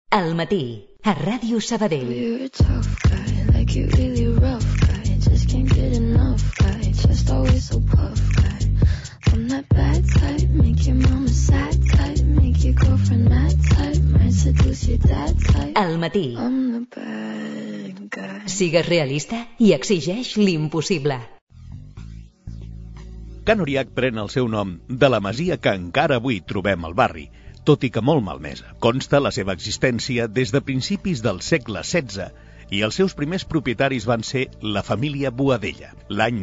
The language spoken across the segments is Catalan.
Al matí, a Ràdio Sabadell. You're a tough guy, like you really rough guy. Just can't get enough guy, just always so puff guy. I'm that bad type, make your mama sad type, make your girlfriend mad type, might seduce your dad type. Al matí. I'm the bad guy. Sigues realista i exigeix l'impossible. Can Uriach pren el seu nom de la masia que encara avui trobem al barri, tot i que molt malmesa. Consta la seva existència des de principis del segle XVI i els seus primers propietaris van ser la família Boadella. L'any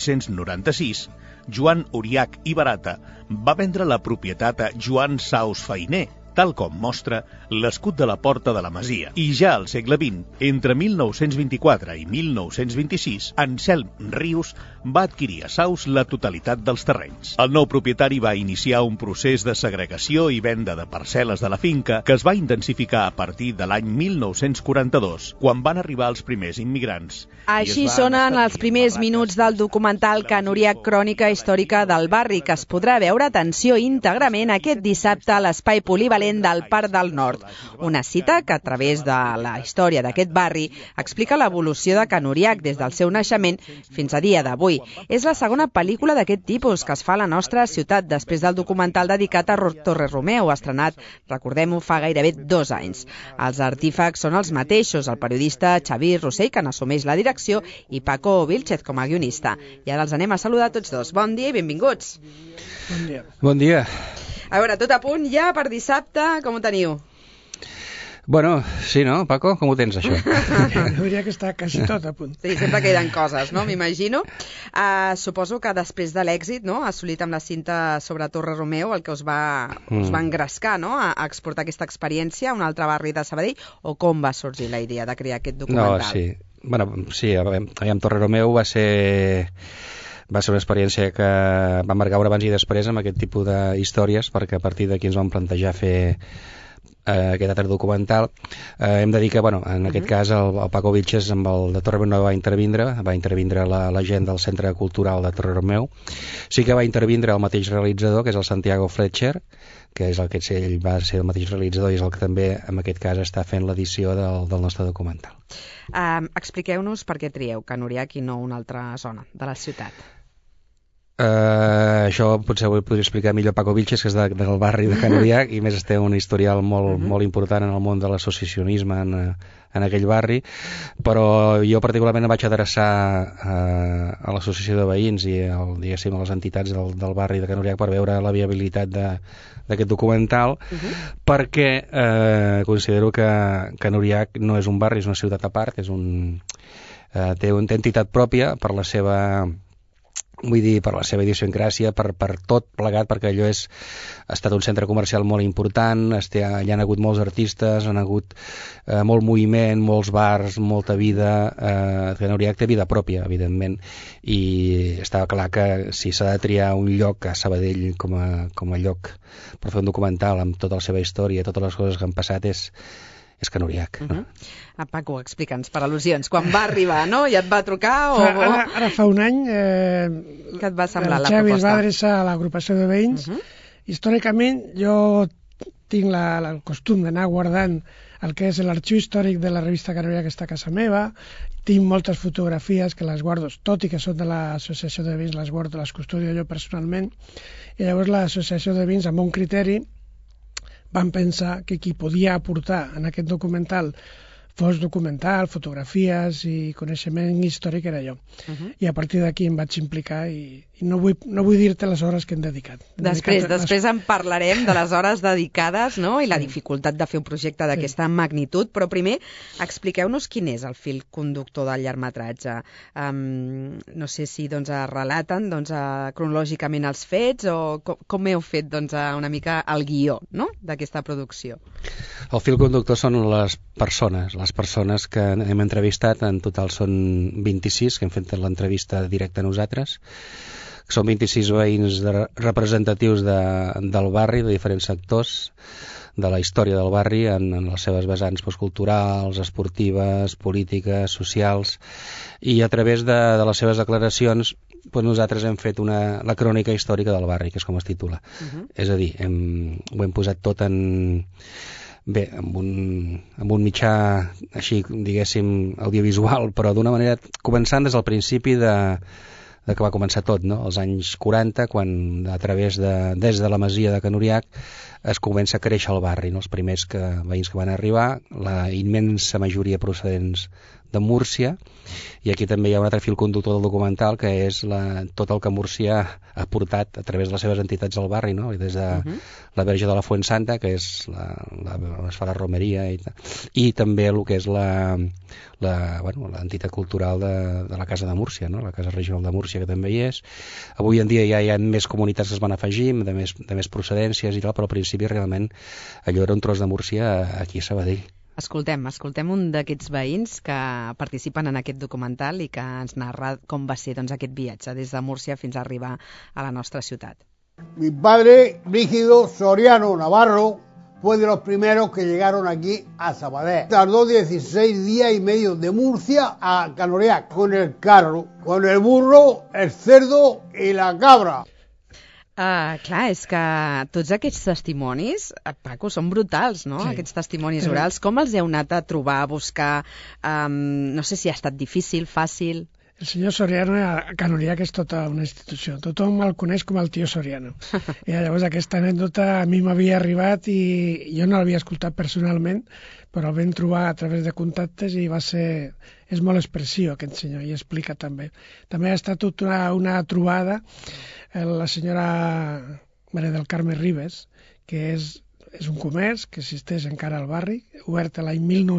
1896, Joan Uriach i Barata va vendre la propietat a Joan Saus Feiner, tal com mostra l'escut de la porta de la masia. I ja al segle XX, entre 1924 i 1926, Anselm Rius va adquirir a Saus la totalitat dels terrenys. El nou propietari va iniciar un procés de segregació i venda de parcel·les de la finca que es va intensificar a partir de l'any 1942, quan van arribar els primers immigrants. Així sonen els primers minuts del documental Can Uriach, crònica històrica del barri, que es podrà veure, atenció, íntegrament aquest dissabte a l'espai polivalent del Parc del Nord. Una cita que, a través de la història d'aquest barri, explica l'evolució de Can Uriach des del seu naixement fins a dia d'avui. És la segona pel·lícula d'aquest tipus que es fa a la nostra ciutat, després del documental dedicat a Torre-Romeu, estrenat, recordem-ho, fa gairebé 2 anys. Els artífecs són els mateixos, el periodista Xavi Rossell, que n'assumeix la direcció, i Paco Vilchez com a guionista. I ara els anem a saludar tots dos. Bon dia i benvinguts. Bon dia. Bon dia. A veure, tot a punt ja per dissabte, com ho teniu? Bueno, sí, no, Paco? Com ho tens, això? Diria que està quasi tot a punt. Sí, sempre queden coses, no? M'imagino. Suposo que després de l'èxit, no?, assolit amb la cinta sobre Torre-Romeu, el que us va engrescar, no?, a exportar aquesta experiència a un altre barri de Sabadell, o com va sorgir la idea de crear aquest documental? No, sí. Bueno, sí, aviam, Torre-Romeu va ser una experiència que va marcar un abans i després amb aquest tipus d'històries, perquè a partir d'aquí ens vam plantejar fer aquest altre documental. Hem de dir que, bueno, en aquest cas el Paco Vilchez amb el de Torre-Romeu no va intervindre la gent del Centre Cultural de Torre-Romeu. Sí que va intervindre el mateix realitzador, que és el Santiago Fletcher, que és el que ell va ser el mateix realitzador i és el que també en aquest cas està fent l'edició del nostre documental. Expliqueu-nos per què trieu Can Uriach i no una altra zona de la ciutat. Això potser ho podria explicar millor Paco Vilchez, que és del barri de Can Uriach, i més té un historial molt important en el món de l'associacionisme en aquell barri, però jo particularment em vaig adreçar a l'associació de veïns i diguéssim a les entitats del barri de Can Uriach per veure la viabilitat d'aquest documental, perquè considero que Can Uriach no és un barri, és una ciutat a part, té una entitat pròpia per la seva idiosincràsia, per tot plegat, perquè allò ha estat un centre comercial molt important, hi han hagut molts artistes, han hagut molt moviment, molts bars, molta vida. Can Uriach té vida pròpia, evidentment, i està clar que si s'ha de triar un lloc a Sabadell com a lloc per fer un documental amb tota la seva història, totes les coses que han passat, és Can Uriach. Paco, explica'ns, per al·lusions, quan va arribar, no? Ja et va trucar? Ara fa un any què et va semblar la Xavi proposta? es va adreçar a l'agrupació de veïns. Històricament jo tinc el costum d'anar guardant el que és l'arxiu històric de la revista Can Uriach, que està a casa meva. Tinc moltes fotografies que les guardo, tot i que són de l'associació de veïns, les guardo, les custodio jo personalment, i llavors l'associació de veïns, amb un criteri, van pensar que qui podia aportar en aquest documental fos documental, fotografies i coneixement històric era jo. I a partir d'aquí em vaig implicar i no vull dir-te les hores que hem dedicat. Després en parlarem de les hores dedicades, no?, i la dificultat de fer un projecte d'aquesta magnitud, però primer expliqueu-nos quin és el fil conductor del llargmetratge. No sé si relaten cronològicament els fets o com heu fet una mica el guió, no?, d'aquesta producció. El fil conductor són les persones que hem entrevistat. En total són 26 que hem fet l'entrevista directa a nosaltres. Són 26 veïns representatius del barri, de diferents sectors de la història del barri en les seves vessants culturals, esportives, polítiques, socials, i a través de les seves declaracions nosaltres hem fet la crònica històrica del barri, que és com es titula. És a dir, ho hem posat tot en bé, amb un mitjà així, diguéssim, audiovisual, però d'una manera començant des del principi de que va començar tot, no? Als anys 40, quan des de la masia de Can Uriach es comença a créixer el barri, no? Els primers veïns que van arribar, la immensa majoria procedents de Múrcia, i aquí també hi ha un altre fil conductor del documental, que és tot el que Múrcia ha portat a través de les seves entitats al barri, no? I des de la Verge de la Fuensanta, que és on es fa la romeria, i també el que és l'entitat cultural de la Casa de Múrcia, no? La Casa Regional de Múrcia, que també hi és. Avui en dia ja hi ha més comunitats que es van afegir, de més procedències i tal, però al principi realment allò era un tros de Múrcia aquí a Sabadell. Escoltem un d'aquests veïns que participen en aquest documental i que ens narra com va ser aquest viatge des de Múrcia fins a arribar a la nostra ciutat. Mi padre, Brígido Soriano Navarro, fue de los primeros que llegaron aquí a Sabadell. Tardó 16 días y medio de Murcia a Can Uriach con el carro, con el burro, el cerdo y la cabra. Clar, és que tots aquests testimonis, Paco, són brutals, no? Sí. Aquests testimonis orals. Com els heu anat a trobar, a buscar? No sé si ha estat difícil, fàcil... El senyor Soriano a Can Uriach és tota una institució. Tothom el coneix com el tio Soriano. I llavors aquesta anècdota a mi m'havia arribat i jo no l'havia escoltat personalment, però el vam trobar a través de contactes i és molt expressiu aquest senyor i explica també. També ha estat tota una trobada la senyora Maria del Carme Ribes, que és un comerç que existeix encara al barri, obert l'any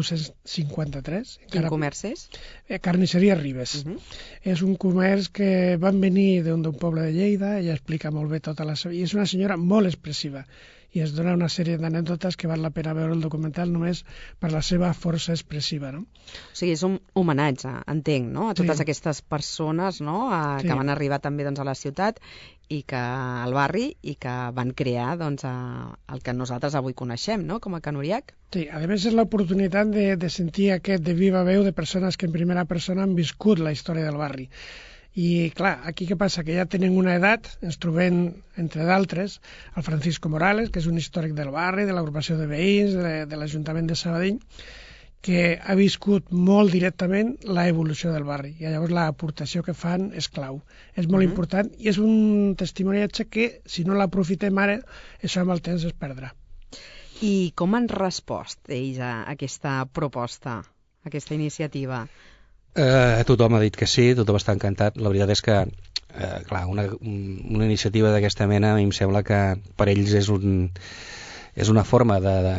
1953. Quin comerç és? Carnisseria Ribes. És un comerç que van venir d'un poble de Lleida, ella explica molt bé tota la seva... I és una senyora molt expressiva i es dona una sèrie d'anècdotes que val la pena veure el documental només per la seva força expressiva, no? O sigui, és un homenatge, entenc, no? A totes aquestes persones, no? Que van arribar també a la ciutat i que al barri i que van crear el que nosaltres avui coneixem, no? Com a Can Uriach. Sí, a més és l'oportunitat de sentir aquest de viva veu de persones que en primera persona han viscut la història del barri. I clar, aquí què passa? Que ja tenen una edat, ens trobem, entre d'altres, el Francisco Morales, que és un històric del barri, de l'agrupació de veïns, de l'Ajuntament de Sabadell, que ha viscut molt directament la evolució del barri. I llavors l'aportació que fan és clau. És molt important i és un testimoniatge que, si no l'aprofitem ara, això amb el temps es perdrà. I com han respost ells a aquesta proposta, a aquesta iniciativa? Tothom ha dit que sí, tothom està encantat. La veritat és que, clar, una iniciativa d'aquesta mena a mi em sembla que per ells és una forma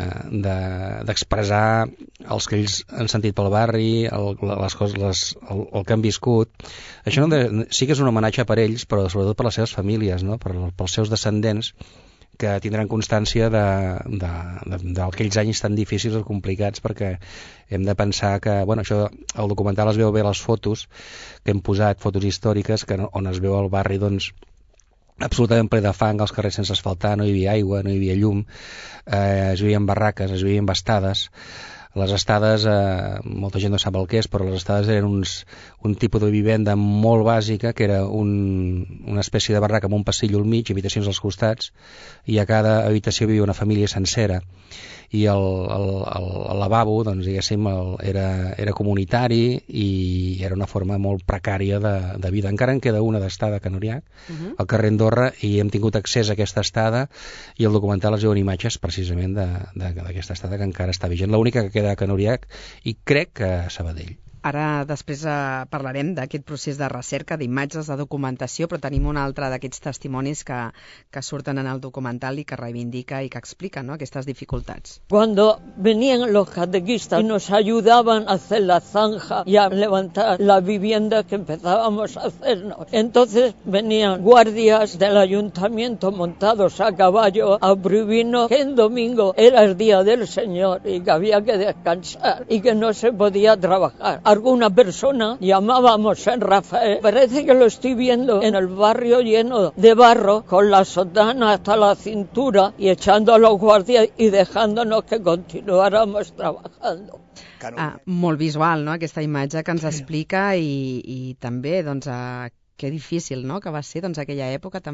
d'expressar els que ells han sentit pel barri, les coses, el que han viscut. Això sí que és un homenatge per ells, però sobretot per les seves famílies, no? Pels seus descendents, que tindran constància d'aquells anys tan difícils o complicats, perquè hem de pensar que, això, el documental es veu bé les fotos que hem posat, fotos històriques, on es veu el barri, absolutament ple de fang, els carrers sense asfaltar, no hi havia aigua, no hi havia llum, es vivien barraques, es vivien estades. Les estades, molta gent no sap el que és, però les estades eren un tipus de vivenda molt bàsica, que era una espècie de barraca amb un passillo al mig, habitacions als costats, i a cada habitació vivia una família sencera. I el lavabo, diguéssim, era comunitari i era una forma molt precària de vida. Encara en queda una d'estada a Can Uriach, al carrer Andorra, i hem tingut accés a aquesta estada i el documental es veuen imatges precisament d'aquesta estada que encara està vigent. L'única que queda a Can Uriach i crec que a Sabadell. Ara després parlarem d'aquest procés de recerca, d'imatges, de documentació, però tenim un altre d'aquests testimonis que surten en el documental i que reivindica i que explica, ¿no?, aquestes dificultats. Cuando venían los catequistas y nos ayudaban a hacer la zanja y a levantar la vivienda que empezábamos a hacernos, entonces venían guardias del ayuntamiento montados a caballo a prohibirnos que el domingo era el día del Señor y que había que descansar y que no se podía trabajar. Alguna persona, llamábamos San Rafael, parece que lo estoy viendo en el barrio lleno de barro, con la sotana hasta la cintura y echando a los guardias y dejándonos que continuáramos trabajando. Molt visual, no?, aquesta imatge que ens explica i també, que difícil, no?, que va ser, aquella època també.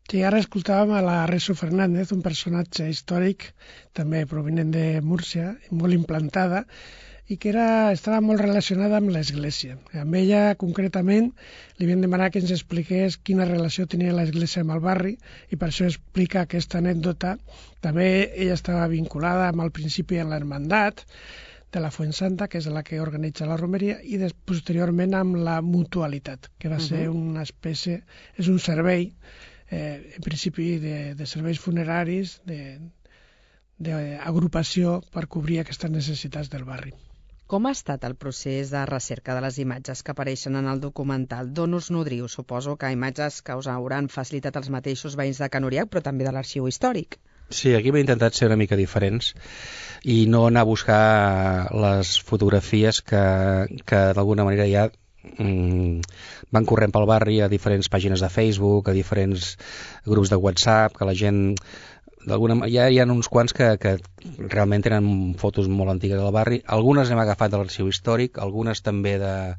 Sí, ara escoltàvem a la Reso Fernández, un personatge històric, també provinent de Múrcia, molt implantada, i que estava molt relacionada amb l'Església. Amb ella, concretament, li vam demanar que ens expliqués quina relació tenia l'Església amb el barri, i per això explica aquesta anècdota. També ella estava vinculada amb el principi en l'Hermandat de la Fuensanta, que és la que organitza la romeria, i posteriorment amb la mutualitat, que va ser una espècie, és un servei, en principi de serveis funeraris, d'agrupació per cobrir aquestes necessitats del barri. Com ha estat el procés de recerca de les imatges que apareixen en el documental? D'on us nodriu? Suposo que imatges que us hauran facilitat els mateixos veïns de Can Uriac, però també de l'arxiu històric. Sí, aquí hem intentat ser una mica diferents i no anar a buscar les fotografies que d'alguna manera ja van corrent pel barri a diferents pàgines de Facebook, a diferents grups de WhatsApp, que la gent... Ja hi ha uns quants que realment tenen fotos molt antigues del barri. Algunes hem agafat de l'arxiu històric, algunes també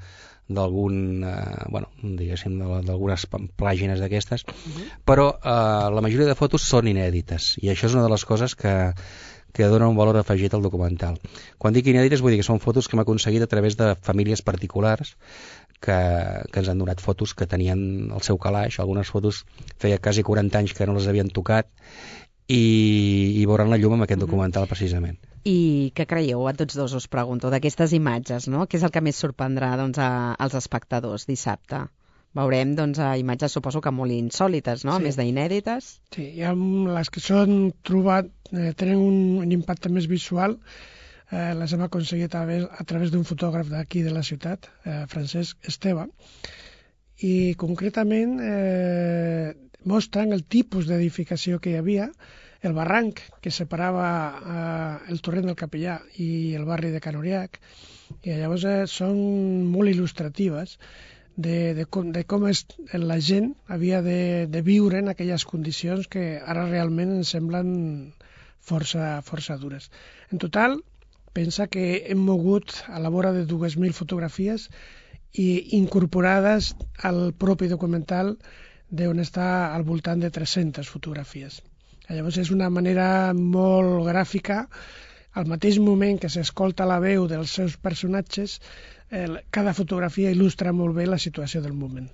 d'algunes pàgines d'aquestes, però la majoria de fotos són inèdites, i això és una de les coses que dona un valor afegit al documental. Quan dic inèdites vull dir que són fotos que hem aconseguit a través de famílies particulars que ens han donat fotos que tenien el seu calaix. Algunes fotos feia quasi 40 anys que no les havien tocat, i veuran la llum amb aquest documental precisament. I què creieu, a tots dos us pregunto, d'aquestes imatges, no? Què és el que més sorprendrà als espectadors dissabte? Veurem imatges, suposo que molt insòlites, no? A més d'inèdites. Sí, hi ha les que són tenen un impacte més visual, les hem aconseguit a través d'un fotògraf d'aquí de la ciutat, Francesc Esteve, i concretament mostren el tipus d'edificació que hi havia, el barranc que separava el torrent del Capellà i el barri de Can Uriac, i llavors són molt il·lustratives de com la gent havia de viure en aquelles condicions que ara realment ens semblen força dures. En total, pensa que hem mogut a la vora de 2.000 fotografies i incorporades al propi documental, d'on està al voltant de 300 fotografies. Llavors és una manera molt gràfica, al mateix moment que s'escolta la veu dels seus personatges, cada fotografia il·lustra molt bé la situació del moment.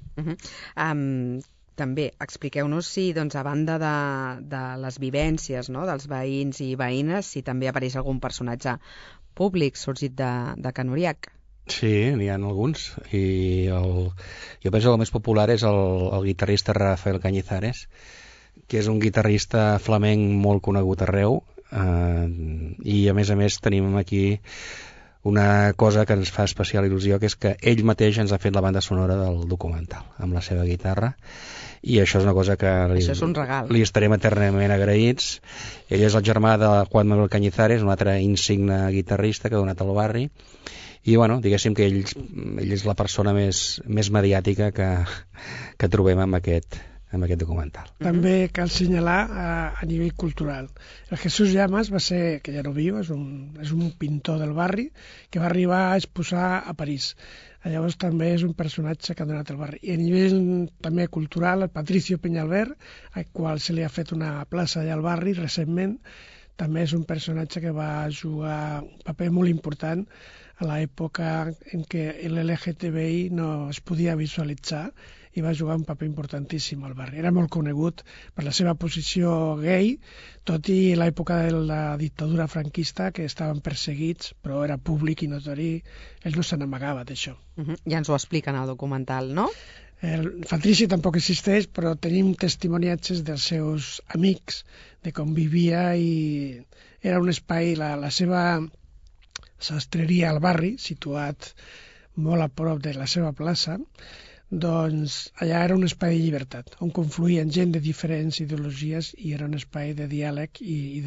També expliqueu-nos si, a banda de les vivències dels veïns i veïnes, si també apareix algun personatge públic sorgit de Can Uriac. Sí, n'hi ha alguns, i jo penso que el més popular és el guitarrista Rafael Cañizares, que és un guitarrista flamenc molt conegut arreu, i a més tenim aquí una cosa que ens fa especial il·lusió, que és que ell mateix ens ha fet la banda sonora del documental, amb la seva guitarra, i això és una cosa que li estarem eternament agraïts. Ell és el germà de Juan Manuel Cañizares, un altre insigne guitarrista que ha donat al barri, i diguéssim que ell és la persona més mediàtica que trobem amb aquest documental. També cal assenyalar a nivell cultural. El Jesús Llamas va ser, que ja no viu, és un pintor del barri que va arribar a exposar a París. Llavors també és un personatge que ha donat al barri. I a nivell també cultural, el Patricio Peñalver, al qual se li ha fet una plaça allà al barri recentment, també és un personatge que va jugar un paper molt important a l'època en què l'LGTBI no es podia visualitzar, i va jugar un paper importantíssim al barri. Era molt conegut per la seva posició gay, tot i l'època de la dictadura franquista, que estaven perseguits, però era públic i notori, ell no se n'amagava d'això. Ja ens ho expliquen al documental, no? El Patrici tampoc existeix, però tenim testimoniatges dels seus amics, de com vivia, i era un espai, la seva sastreria al barri, situat molt a prop de la seva plaça, doncs allà era un espai de llibertat, on confluïen gent de diferents ideologies, i era un espai de diàleg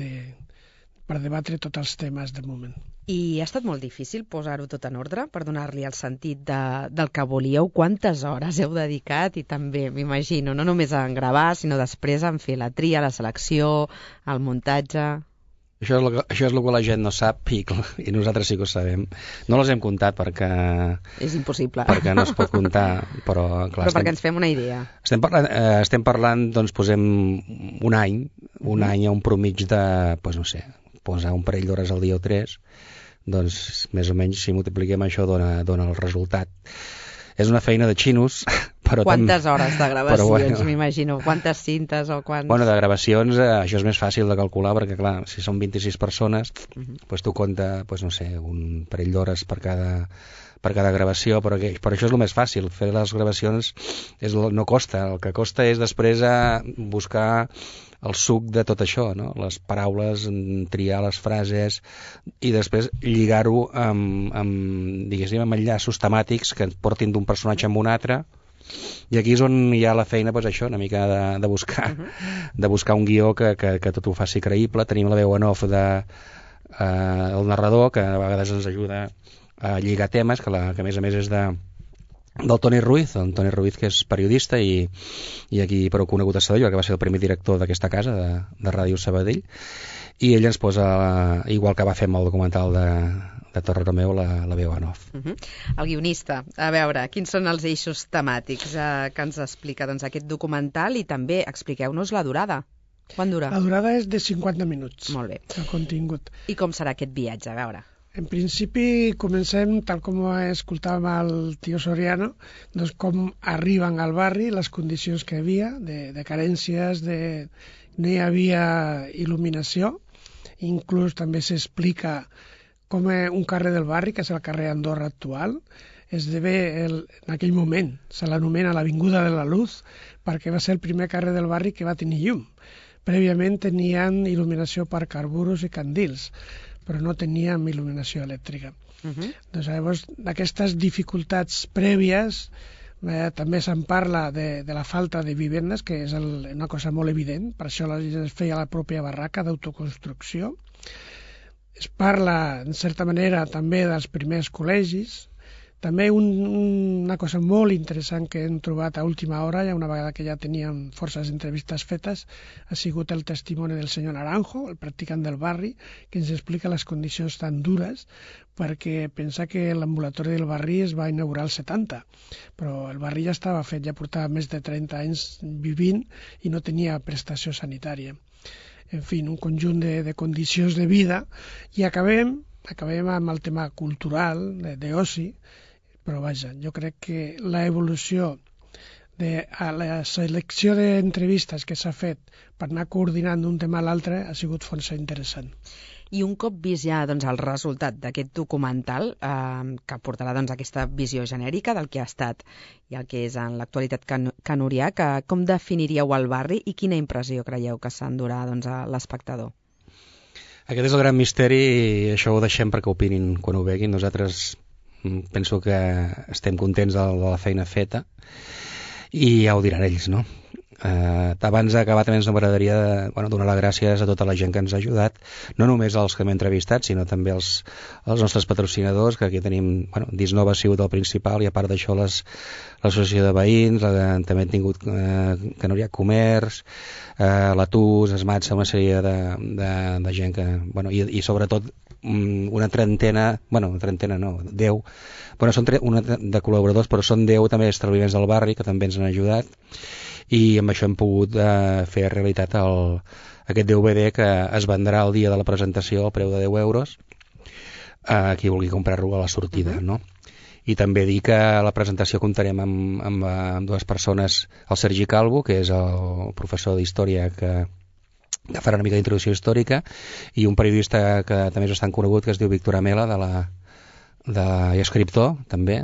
per debatre tots els temes del moment. I ha estat molt difícil posar-ho tot en ordre per donar-li el sentit del que volíeu? Quantes hores heu dedicat? I també, m'imagino, no només en gravar, sinó després en fer la tria, la selecció, el muntatge... Això és el que la gent no sap i nosaltres sí que ho sabem. No les hem comptat perquè... És impossible. Perquè no es pot comptar, però... Clar, però perquè ens fem una idea. Estem parlant, doncs posem un any a un promig de, doncs no sé, posar un parell d'hores al dia o 3, doncs més o menys si multipliquem això dona el resultat. És una feina de xinos, però... Quantes hores de gravacions, m'imagino? Quantes cintes o quants... Bueno, de gravacions això és més fàcil de calcular, perquè clar, si són 26 persones, doncs tu compta, doncs no sé, un parell d'hores per cada gravació, però això és el més fàcil. Fer les gravacions no costa, el que costa és després buscar el suc de tot això, no? Les paraules, triar les frases i després lligar-ho amb enllaços temàtics que et portin d'un personatge a un altre, i aquí és on hi ha la feina, doncs això, una mica de buscar un guió que tot ho faci creïble. Tenim la veu en off del narrador, que a vegades ens ajuda a lligar temes, que a més a més és del Toni Ruiz, que és periodista i aquí prou conegut a Sabadell, que va ser el primer director d'aquesta casa, de Ràdio Sabadell, i ell ens posa, igual que va fer amb el documental de Torre Romeu, la veu en off. El guionista, a veure, quins són els eixos temàtics que ens explica aquest documental, i també expliqueu-nos la durada. Quant dura? La durada és de 50 minuts. Molt bé. El contingut. I com serà aquest viatge? A veure. En principi comencem, tal com escoltàvem el tio Soriano, doncs com arriben al barri, les condicions que hi havia, de carències, no hi havia il·luminació, inclús també s'explica com un carrer del barri, que és el carrer Andorra actual, esdevé en aquell moment, se l'anomena l'Avinguda de la Luz, perquè va ser el primer carrer del barri que va tenir llum. Prèviament tenien il·luminació per carburos i candils, però no teníem il·luminació elèctrica. Doncs llavors, d'aquestes dificultats prèvies, també se'n parla de la falta de vivendes, que és una cosa molt evident, per això es feia la pròpia barraca d'autoconstrucció. Es parla, en certa manera, també dels primers col·legis. També una cosa molt interessant que hem trobat a última hora, ja una vegada que ja teníem forces entrevistes fetes, ha sigut el testimoni del senyor Naranjo, el practicant del barri, que ens explica les condicions tan dures, perquè pensa que l'ambulatori del barri es va inaugurar als 70, però el barri ja estava fet, ja portava més de 30 anys vivint i no tenia prestació sanitària. En fi, un conjunt de condicions de vida, i acabem amb el tema cultural, d'oci, però vaja, jo crec que l'evolució a la selecció d'entrevistes que s'ha fet per anar coordinant d'un tema a l'altre ha sigut força interessant. I un cop vist ja el resultat d'aquest documental, que portarà aquesta visió genèrica del que ha estat i el que és en l'actualitat canorià, com definiríeu el barri i quina impressió creieu que s'endurà a l'espectador? Aquest és el gran misteri i això ho deixem perquè opinin quan ho veguin. Nosaltres penso que estem contents de la feina feta i ja ho diran ells, no? Abans d'acabar també ens m'agradaria donar les gràcies a tota la gent que ens ha ajudat, no només als que m'he entrevistat, sinó també als nostres patrocinadors, que aquí tenim, Disnova ha sigut el principal, i a part d'això l'associació de veïns, també hem tingut Canorià Comerç, l'Atus, Esmatsa, una sèrie de gent que, i sobretot una trentena, no, 10, són una de col·laboradors, però són 10 també establiments del barri que també ens han ajudat, i amb això hem pogut fer realitat aquest DVD que es vendrà el dia de la presentació al preu de 10 euros a qui vulgui comprar-lo a la sortida, no? I també dir que a la presentació comptarem amb dues persones, el Sergi Calvo, que és el professor d'història que farà una mica d'introducció històrica, i un periodista que també és bastant conegut, que es diu Víctor Amela, i escriptor també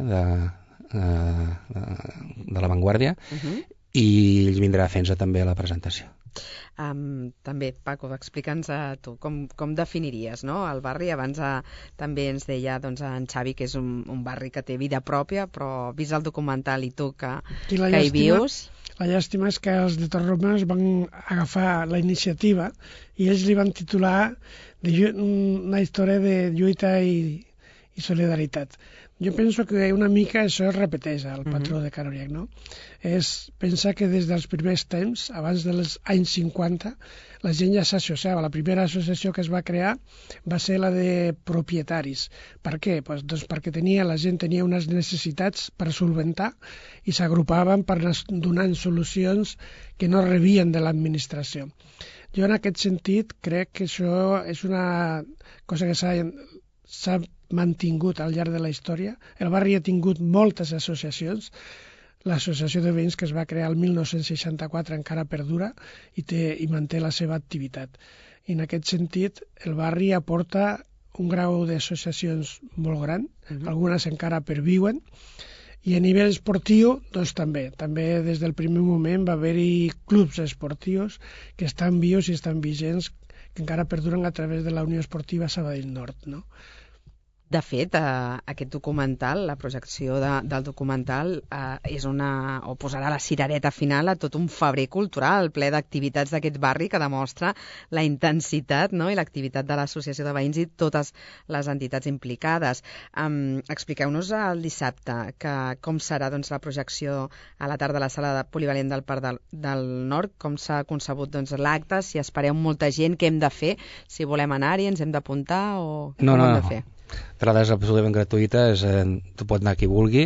de La Vanguardia, i ell vindrà a fer-nos també la presentació. També, Paco, explica'ns tu com definiries el barri. Abans també ens deia en Xavi que és un barri que té vida pròpia, però vist el documental i tu que hi vius... La llàstima és que els de Torromeu van agafar la iniciativa i ells li van titular una història de lluita i i solidaritat. Jo penso que una mica això es repeteix al patró de Can Oriac, no? És pensar que des dels primers temps, abans dels anys 50, la gent ja s'associava. La primera associació que es va crear va ser la de propietaris. Per què? Doncs perquè la gent tenia unes necessitats per solventar i s'agrupaven per anar donant solucions que no rebien de l'administració. Jo en aquest sentit crec que això és una cosa que s'ha mantingut al llarg de la història. El barri ha tingut moltes associacions. L'associació de veïns que es va crear el 1964 encara perdura i manté la seva activitat. I en aquest sentit el barri aporta un grau d'associacions molt gran, algunes encara perviuen, i a nivell esportiu doncs també des del primer moment va haver-hi clubs esportius que estan vius i estan vigents, que encara perduren a través de la Unió Esportiva Sabadell Nord, no? De fet, aquest documental, la projecció del documental, posarà la cirereta final a tot un febrer cultural ple d'activitats d'aquest barri que demostra la intensitat, no?, i l'activitat de l'associació de veïns i totes les entitats implicades. Expliqueu-nos el dissabte com serà doncs, la projecció a la tarda a la sala polivalent del Parc del Nord, com s'ha concebut l'acte, si espereu molta gent, què hem de fer, si volem anar-hi, ens hem d'apuntar o com ho hem de fer? L'entrada és absolutament gratuïta, tu pots anar qui vulgui,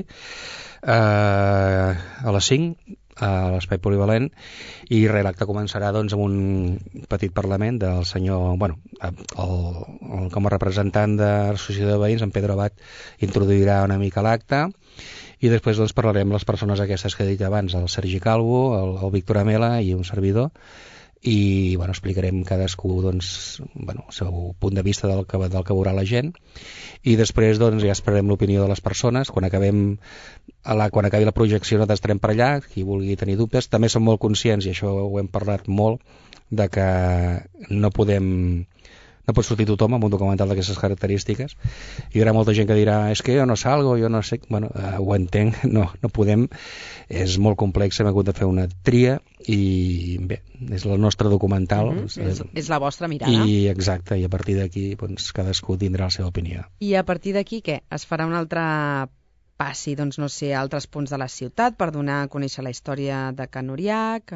a les 5 a l'espai polivalent, i l'acte començarà doncs, amb un petit parlament del senyor, com a representant de l'associació de veïns, en Pedro Abad introduirà una mica l'acte, i després doncs, parlarem les persones aquestes que he dit abans, el Sergi Calvo, el Víctor Amela i un servidor, i explicarem cadascú el seu punt de vista del que veurà la gent, i després ja esperarem l'opinió de les persones. Quan acabi la projecció nosaltres estarem per allà, qui vulgui tenir dubtes. També som molt conscients, i això ho hem parlat molt, de que no pot sortir tothom amb un documental d'aquestes característiques. Hi haurà molta gent que dirà, és que jo no salgo, jo no sé... ho entenc, no podem, és molt complex, hem hagut de fer una tria, i bé, és el nostre documental. És la vostra mirada. I exacte, i a partir d'aquí cadascú tindrà la seva opinió. I a partir d'aquí què? Es farà un altre passi, a altres punts de la ciutat per donar a conèixer la història de Can Oriac...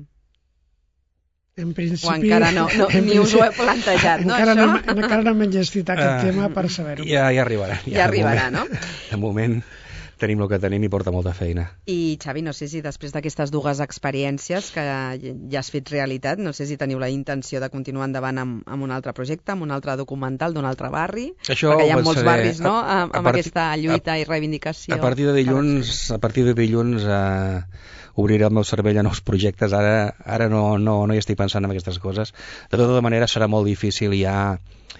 En principi... O encara ni us ho he plantejat, no, encara això? Encara no hem enllestit aquest tema per saber-ho. Ja arribarà. Ja arribarà, no? De moment tenim el que tenim i porta molta feina. I Xavi, no sé si després d'aquestes dues experiències que ja has fet realitat, no sé si teniu la intenció de continuar endavant amb un altre projecte, amb un altre documental d'un altre barri, això perquè hi ha molts barris, no?, amb aquesta lluita i reivindicació. A partir de dilluns obriré el meu cervell a nous projectes. Ara no hi estic pensant en aquestes coses. De tota manera serà molt difícil, hi ha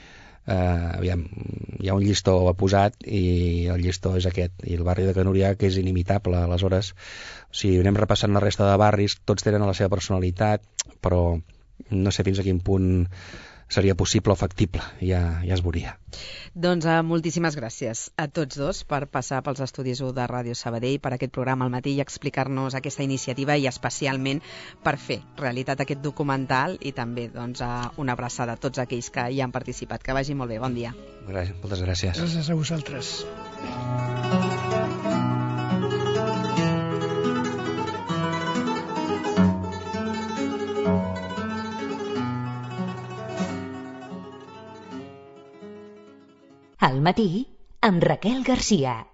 un llistó posat, i el llistó és aquest, i el barri de Can Oriac és inimitable. Aleshores, si anem repassant la resta de barris, tots tenen la seva personalitat, però no sé fins a quin punt seria possible o factible, ja es veuria. Doncs moltíssimes gràcies a tots dos per passar pels estudis 1 de Ràdio Sabadell, per aquest programa al matí i explicar-nos aquesta iniciativa, i especialment per fer realitat aquest documental, i també una abraçada a tots aquells que hi han participat. Que vagi molt bé, bon dia. Moltes gràcies. Gràcies a vosaltres. Al matí, amb Raquel Garcia.